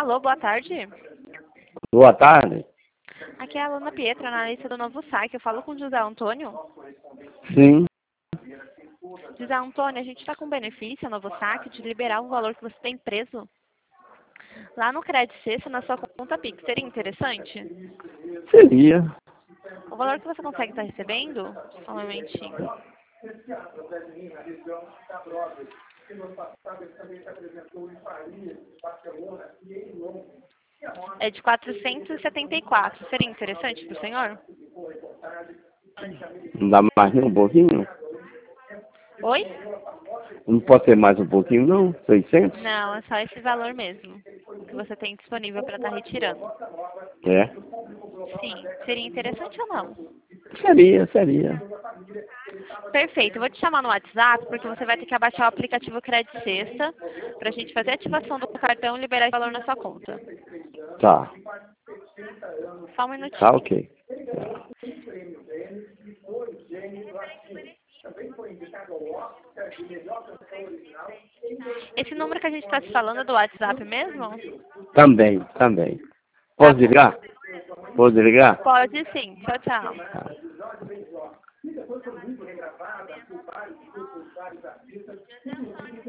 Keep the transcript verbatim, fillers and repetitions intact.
Alô, boa tarde. Boa tarde. Aqui é a Alana Pietra, analista do Novo Saque. Eu falo com o José Antônio. Sim. José Antônio, a gente está com benefício, Novo Saque, de liberar um valor que você tem preso lá no Crédito Sexta na sua conta Pix. Seria interessante? Seria. O valor que você consegue estar recebendo, só um momentinho, é de quatrocentos e setenta e quatro. Seria interessante para o senhor? Não dá mais nem um pouquinho? Oi? Não pode ser mais um pouquinho, não? seiscentos? Não, é só esse valor mesmo que você tem disponível para estar retirando. É. Sim. Seria interessante ou não? Seria, seria. Perfeito. Eu vou te chamar no WhatsApp, porque você vai ter que abaixar o aplicativo Crédito Sexta para a gente fazer a ativação do cartão e liberar esse valor na sua conta. Tá. Só um Tá minutinho. ok. Esse número que a gente está te falando é do WhatsApp mesmo? Também, também. Tá Pode bom. ligar? Pode ligar? Pode sim. Tchau, tchau. Tá.